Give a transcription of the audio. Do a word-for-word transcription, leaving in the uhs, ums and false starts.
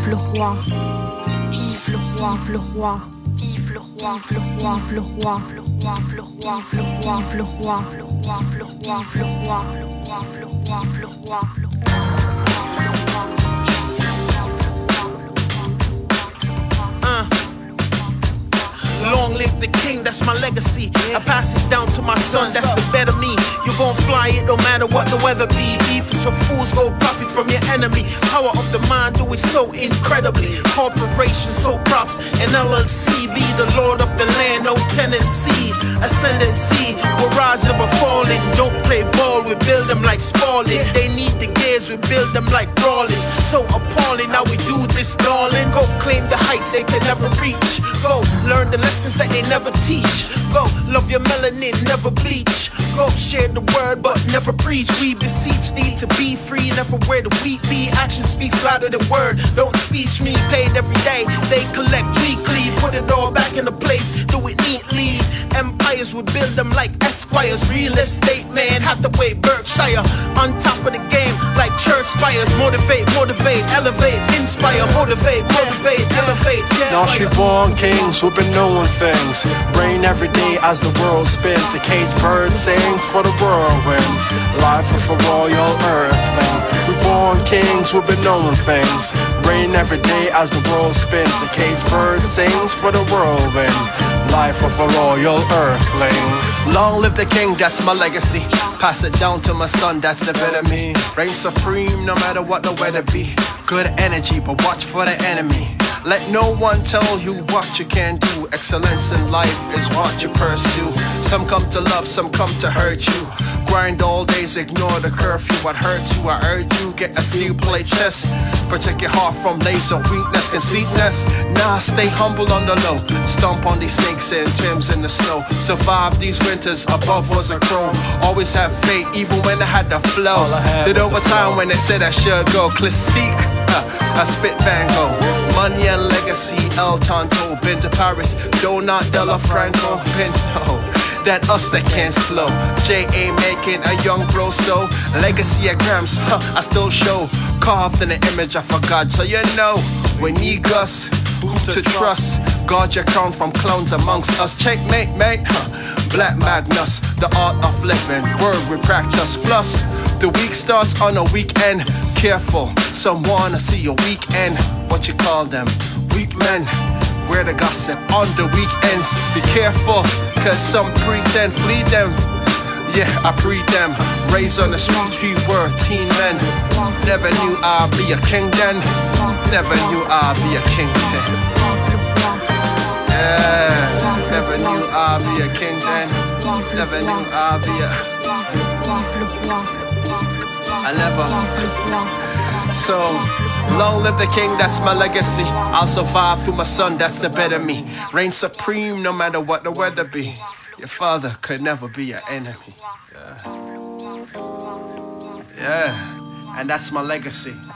Yves le roi, Yves le roi, Yves le roi, Yves le roi, Yves le roi, Yves le roi, Yves le roi, Yves le roi, Yves le roi, Yves le roi, Yves le roi, Yves le roi, Yves le roi, Yves le roi. Long live the king, that's my legacy. I pass it down to my son, that's the better me. You gon' fly it no matter what the weather be. Beef is for fools, go profit from your enemy. Power of the mind, do it so incredibly. Corporation, so props, and L L C be the lord of the land, no tenancy. Ascendancy, we'll rise, never falling. Don't play ball, we build them like Spalding. They need the gears, we build them like Rawlings. So appalling, now we do this, darling. Go claim the heights they can never reach. Go learn the lessons that they never teach. Go love your melanin, never bleach. Go share the word but never preach. We beseech thee to be free, never where the weak be. Action speaks louder than word. Don't speech me, paid every day. They collect weekly, put it all back in the place. Do it neatly. Empires, we build them like Esquires. Real estate man, Hathaway, Berkshire. On top of the game, like church spires. Motivate, motivate, elevate, inspire. Motivate, motivate, elevate, Now she born kings, we've been knowing things. Rain every day as the world spins. The cage bird sings for the whirlwind. Life of a royal earthling. We born kings, we've been knowing things. Rain every day as the world spins. The cage bird sings for the whirlwind. Life of a royal earthling. Long live the king, that's my legacy. Pass it down to my son, that's the better me. Reign supreme no matter what the weather be. Good energy, but watch for the enemy. Let no one tell you what you can do. Excellence in life is what you pursue. Some come to love, some come to hurt you. Grind all days, ignore the curfew. What hurts you, I urge you, get a steel plate chest. Protect your heart from laser weakness, conceitness. Nah, stay humble on the low. Stomp on these snakes and Timbs in the snow. Survive these winters, above was a crow. Always have faith, even when I had the flow. Did overtime when they said I should go. Classique, huh, I spit Van Gogh. Money and legacy, El Tonto. Been to Paris, Donut de la Franco. Pinto, that us that can't slow. J A making a young bro so. Legacy at grams, huh, I still show. Carved in the image of a god, so you know. We need us, who to trust. Guard your crown from clones amongst us. Checkmate, mate, huh. Black Magnus, the art of living. Word we practice. Plus, the week starts on a weekend. Careful, some wanna see your weekend. What you call them? Weak men. Wear the gossip on the weekends. Be careful, cause some pretend. Flee them. Yeah, I pre them. Raised on the streets, we were teen men. Never knew I'd be a king then. Never knew I'd be a king then. Yeah, never knew I'd be a king then. Never knew I'd be a. I never. So, long live the king, that's my legacy. I'll survive through my son, that's the better me. Reign supreme no matter what the weather be. Your father could never be your enemy. Yeah, yeah. And that's my legacy.